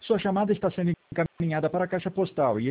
Sua chamada está sendo encaminhada para a caixa postal e